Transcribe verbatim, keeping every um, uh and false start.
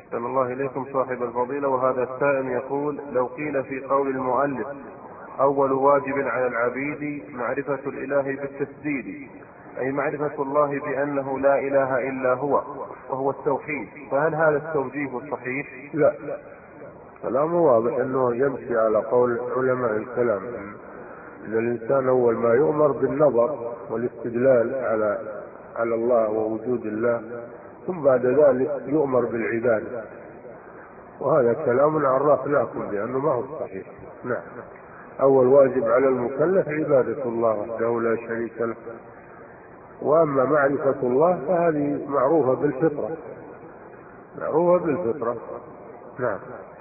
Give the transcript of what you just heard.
أحسن الله إليكم صاحب الفضيلة. وهذا السائل يقول: لو قيل في قول المؤلف: أول واجب على العبيد معرفة الإله بالتسديد، أي معرفة الله بأنه لا إله إلا هو وهو التوحيد، فهل هذا التوجيه صحيح؟ لا، كلامه واضح أنه يمشي على قول علماء الكلام، أن الإنسان أول ما يؤمر بالنظر والاستدلال على على الله ووجود الله، ثم بعد ذلك يؤمر بالعبادة، وهذا كلام عرفناكم بأنه ما هو صحيح. نعم، أول واجب على المكلف عبادة الله وحده لا شريك له، وأما معرفة الله فهذه معروفة بالفطرة، معروفة بالفطرة. نعم.